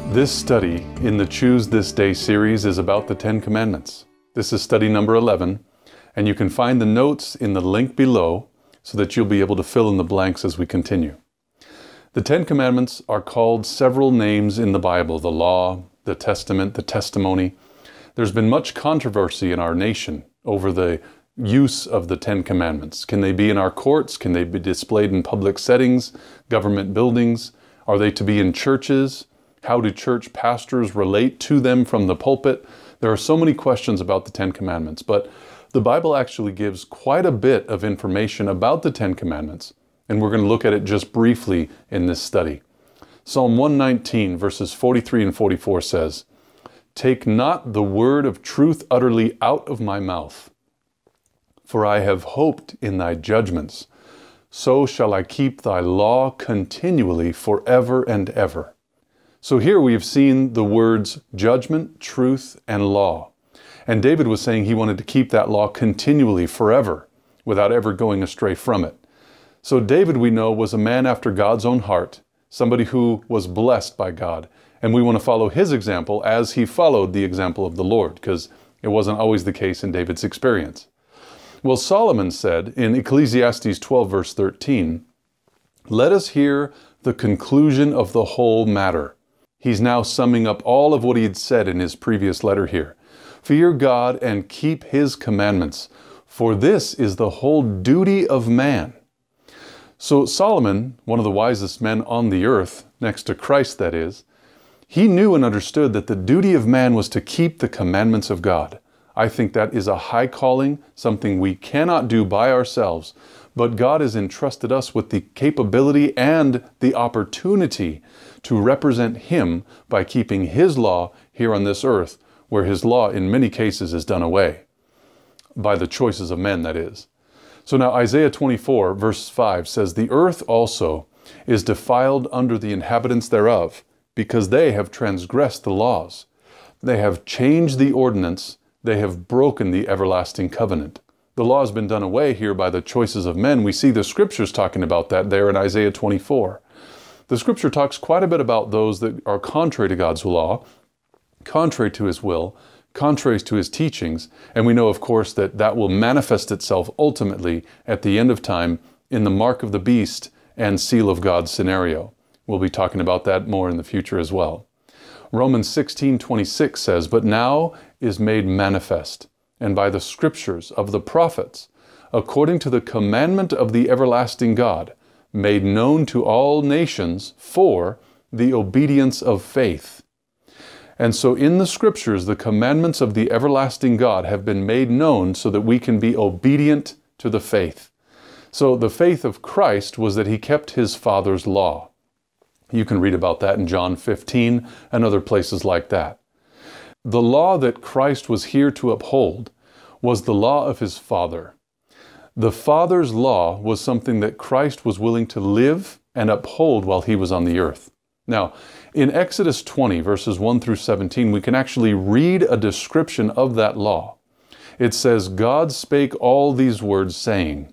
This study in the Choose This Day series is about the Ten Commandments. This is study number 11, and you can find the notes in the link below so that you'll be able to fill in the blanks as we continue. The Ten Commandments are called several names in the Bible: the Law, the Testament, the Testimony. There's been much controversy in our nation over the use of the Ten Commandments. Can they be in our courts? Can they be displayed in public settings, government buildings? Are they to be in churches? How do church pastors relate to them from the pulpit? There are so many questions about the Ten Commandments, but the Bible actually gives quite a bit of information about the Ten Commandments, and we're going to look at it just briefly in this study. Psalm 119, verses 43 and 44 says, "Take not the word of truth utterly out of my mouth, for I have hoped in thy judgments. So shall I keep thy law continually forever and ever." So here we have seen the words judgment, truth, and law. And David was saying he wanted to keep that law continually, forever, without ever going astray from it. So David, we know, was a man after God's own heart, somebody who was blessed by God. And we want to follow his example as he followed the example of the Lord, because it wasn't always the case in David's experience. Well, Solomon said in Ecclesiastes 12, verse 13, "Let us hear the conclusion of the whole matter." He's now summing up all of what he had said in his previous letter here. "Fear God and keep his commandments, for this is the whole duty of man." So Solomon, one of the wisest men on the earth, next to Christ that is, he knew and understood that the duty of man was to keep the commandments of God. I think that is a high calling, something we cannot do by ourselves, but God has entrusted us with the capability and the opportunity to represent Him by keeping His law here on this earth, where His law in many cases is done away, by the choices of men, that is. So now Isaiah 24, verse 5 says, "The earth also is defiled under the inhabitants thereof, because they have transgressed the laws. They have changed the ordinance, they have broken the everlasting covenant." The law has been done away here by the choices of men. We see the scriptures talking about that there in Isaiah 24. The scripture talks quite a bit about those that are contrary to God's law, contrary to His will, contrary to His teachings, and we know, of course, that that will manifest itself ultimately at the end of time in the mark of the beast and seal of God scenario. We'll be talking about that more in the future as well. Romans 16:26 says, "But now is made manifest, and by the scriptures of the prophets, according to the commandment of the everlasting God, made known to all nations for the obedience of faith." And so in the scriptures, the commandments of the everlasting God have been made known so that we can be obedient to the faith. So the faith of Christ was that He kept His Father's law. You can read about that in John 15 and other places like that. The law that Christ was here to uphold was the law of His Father. The Father's law was something that Christ was willing to live and uphold while He was on the earth. Now, in Exodus 20, verses 1 through 17, we can actually read a description of that law. It says, "God spake all these words, saying,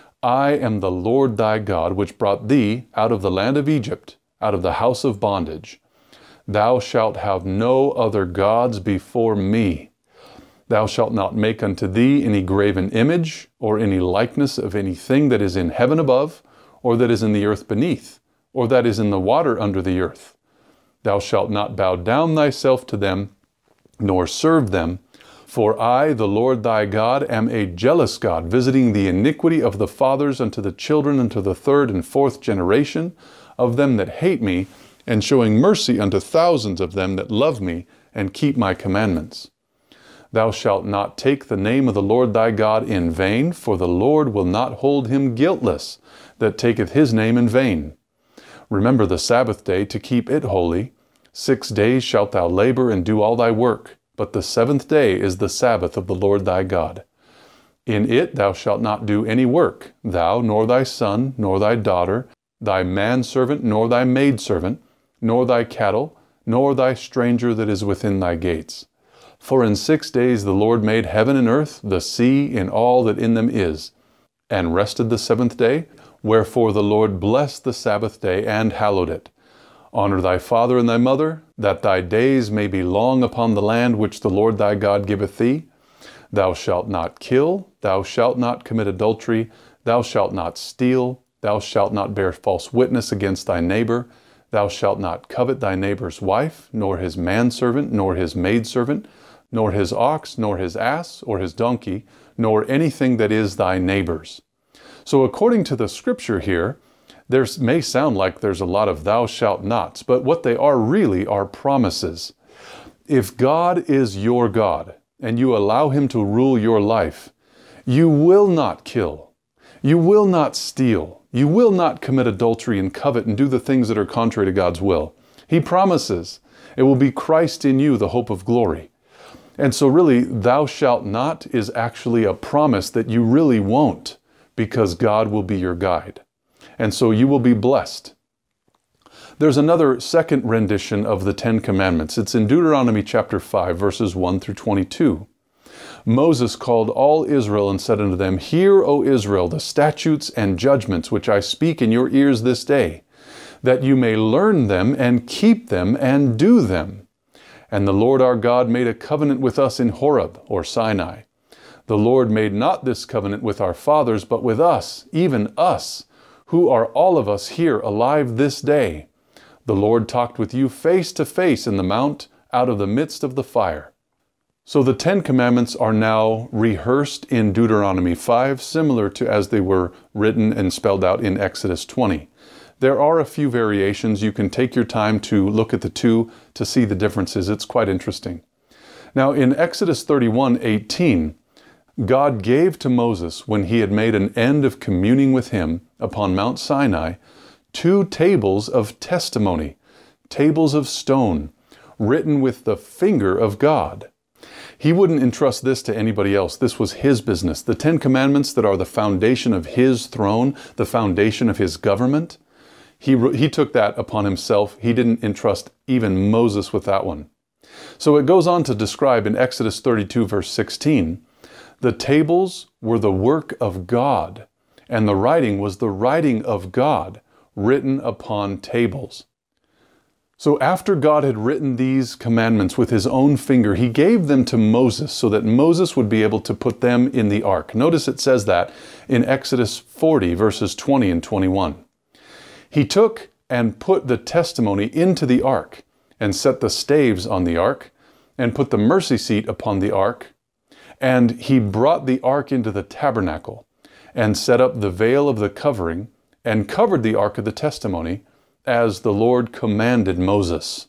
I am the Lord thy God, which brought thee out of the land of Egypt, out of the house of bondage. Thou shalt have no other gods before me. Thou shalt not make unto thee any graven image, or any likeness of anything that is in heaven above, or that is in the earth beneath, or that is in the water under the earth. Thou shalt not bow down thyself to them, nor serve them. For I, the Lord thy God, am a jealous God, visiting the iniquity of the fathers unto the children, unto the third and fourth generation of them that hate me, and showing mercy unto thousands of them that love me, and keep my commandments. Thou shalt not take the name of the Lord thy God in vain, for the Lord will not hold him guiltless that taketh His name in vain. Remember the Sabbath day to keep it holy. 6 days shalt thou labor and do all thy work, but the seventh day is the Sabbath of the Lord thy God. In it thou shalt not do any work, thou, nor thy son, nor thy daughter, thy manservant, nor thy maidservant, nor thy cattle, nor thy stranger that is within thy gates. For in 6 days the Lord made heaven and earth, the sea, and all that in them is, and rested the seventh day. Wherefore the Lord blessed the Sabbath day and hallowed it. Honor thy father and thy mother, that thy days may be long upon the land which the Lord thy God giveth thee. Thou shalt not kill, thou shalt not commit adultery, thou shalt not steal, thou shalt not bear false witness against thy neighbor, thou shalt not covet thy neighbor's wife, nor his manservant, nor his maidservant, nor his ox, nor his ass, or his donkey, nor anything that is thy neighbor's. So according to the scripture here, there may sound like there's a lot of thou shalt nots, but what they are really are promises. If God is your God, and you allow him to rule your life, you will not kill, you will not steal, you will not commit adultery and covet and do the things that are contrary to God's will. He promises it will be Christ in you, the hope of glory. And so really, thou shalt not is actually a promise that you really won't, because God will be your guide. And so you will be blessed. There's another second rendition of the Ten Commandments. It's in Deuteronomy chapter 5, verses 1 through 22. Moses called all Israel and said unto them, Hear, O Israel, the statutes and judgments which I speak in your ears this day, that you may learn them and keep them and do them. And the Lord our God made a covenant with us in Horeb, or Sinai. The Lord made not this covenant with our fathers, but with us, even us, who are all of us here alive this day. The Lord talked with you face to face in the mount out of the midst of the fire. So the Ten Commandments are now rehearsed in Deuteronomy 5, similar to as they were written and spelled out in Exodus 20. There are a few variations. You can take your time to look at the two to see the differences. It's quite interesting. Now in Exodus 31:18, God gave to Moses, when he had made an end of communing with him upon Mount Sinai, 2 tables of testimony, tables of stone, written with the finger of God. He wouldn't entrust this to anybody else. This was his business. The Ten Commandments that are the foundation of his throne, the foundation of his government, he took that upon himself. He didn't entrust even Moses with that one. So it goes on to describe in Exodus 32, verse 16, the tables were the work of God, and the writing was the writing of God, written upon tables. So after God had written these commandments with his own finger, he gave them to Moses so that Moses would be able to put them in the ark. Notice it says that in Exodus 40, verses 20 and 21. He took and put the testimony into the ark, and set the staves on the ark, and put the mercy seat upon the ark, and he brought the ark into the tabernacle, and set up the veil of the covering, and covered the ark of the testimony, as the Lord commanded Moses.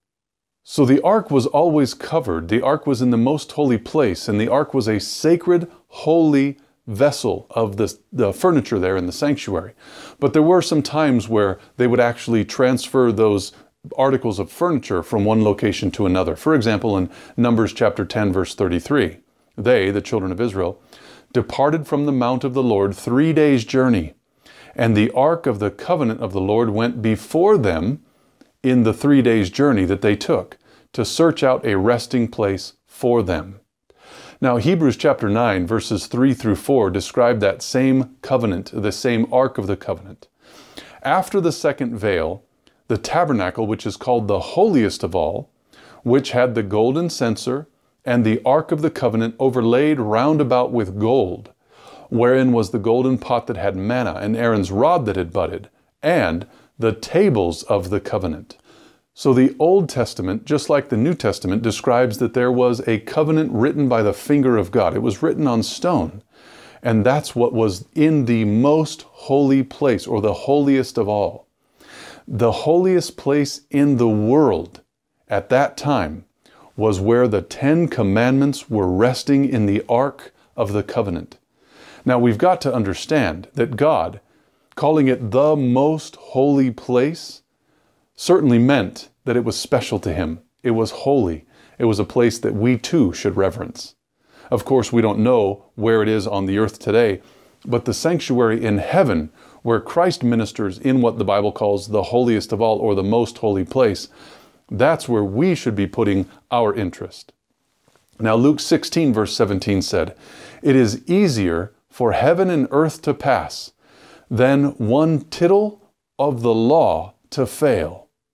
So the ark was always covered. The ark was in the most holy place, and the ark was a sacred, holy vessel of the furniture there in the sanctuary. But there were some times where they would actually transfer those articles of furniture from one location to another. For example, in Numbers chapter 10, verse 33. They, the children of Israel, departed from the mount of the Lord 3 days' journey, and the ark of the covenant of the Lord went before them in the 3 days' journey that they took, to search out a resting place for them. Now, Hebrews chapter 9, verses 3 through 4 describe that same covenant, the same ark of the covenant. After the second veil, the tabernacle, which is called the holiest of all, which had the golden censer, and the ark of the covenant overlaid round about with gold, wherein was the golden pot that had manna, and Aaron's rod that had budded, and the tables of the covenant. So the Old Testament, just like the New Testament, describes that there was a covenant written by the finger of God. It was written on stone, and that's what was in the most holy place, or the holiest of all. The holiest place in the world at that time was where the 10 Commandments were resting in the Ark of the Covenant. Now we've got to understand that God, calling it the most holy place, certainly meant that it was special to Him. It was holy. It was a place that we too should reverence. Of course, we don't know where it is on the earth today, but the sanctuary in heaven, where Christ ministers in what the Bible calls the holiest of all, or the most holy place, that's where we should be putting our interest. Now, Luke 16, verse 17 said, "It is easier for heaven and earth to pass than one tittle of the law to fail."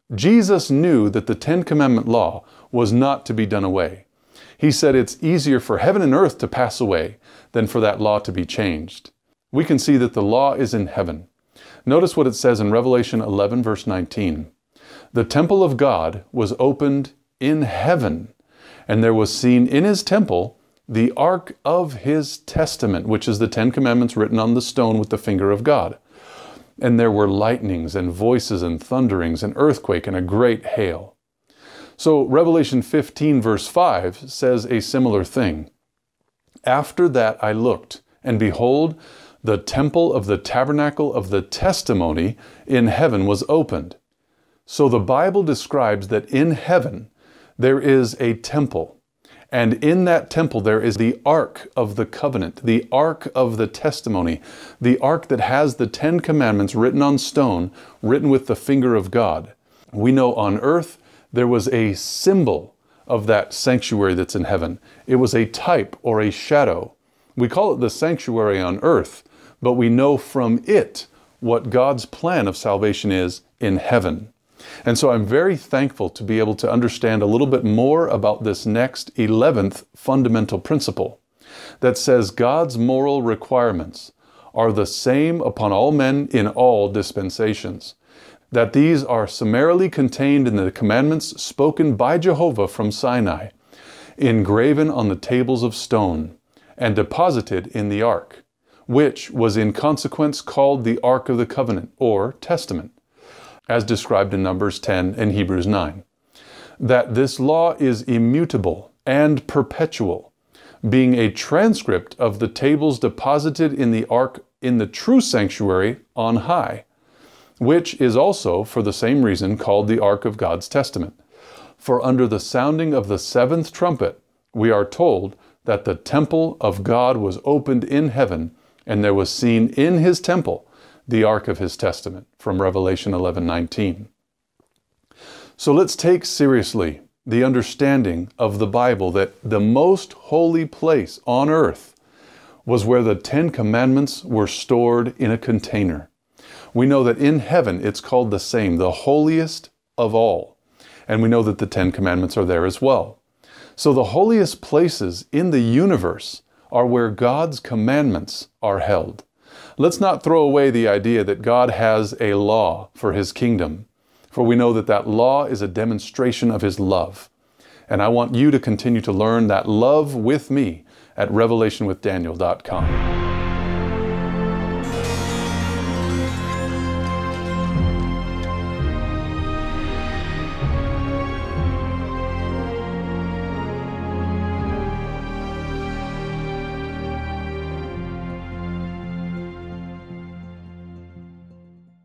Jesus knew that the Ten Commandment law was not to be done away. He said it's easier for heaven and earth to pass away than for that law to be changed. We can see that the law is in heaven. Notice what it says in Revelation 11, verse 19. The temple of God was opened in heaven, and there was seen in his temple the ark of his testament, which is the Ten Commandments written on the stone with the finger of God. And there were lightnings and voices and thunderings, an earthquake and a great hail. So Revelation 15 verse 5 says a similar thing. After that I looked, and behold, the temple of the tabernacle of the testimony in heaven was opened. So the Bible describes that in heaven there is a temple, and in that temple there is the Ark of the Covenant, the Ark of the Testimony, the Ark that has the Ten Commandments written on stone, written with the finger of God. We know on earth there was a symbol of that sanctuary that's in heaven. It was a type or a shadow. We call it the sanctuary on earth, but we know from it what God's plan of salvation is in heaven. And so I'm very thankful to be able to understand a little bit more about this next 11th fundamental principle that says God's moral requirements are the same upon all men in all dispensations, that these are summarily contained in the commandments spoken by Jehovah from Sinai, engraven on the tables of stone, and deposited in the ark, which was in consequence called the Ark of the Covenant, or Testament, as described in Numbers 10 and Hebrews 9. That this law is immutable and perpetual, being a transcript of the tables deposited in the ark in the true sanctuary on high, which is also, for the same reason, called the Ark of God's Testament. For under the sounding of the seventh trumpet, we are told that the temple of God was opened in heaven, and there was seen in his temple the Ark of his Testament, from Revelation 11:19. So let's take seriously the understanding of the Bible that the most holy place on earth was where the Ten Commandments were stored in a container. We know that in heaven it's called the same, the holiest of all. And we know that the Ten Commandments are there as well. So the holiest places in the universe are where God's commandments are held. Let's not throw away the idea that God has a law for his kingdom, for we know that that law is a demonstration of his love. And I want you to continue to learn that love with me at revelationwithdaniel.com.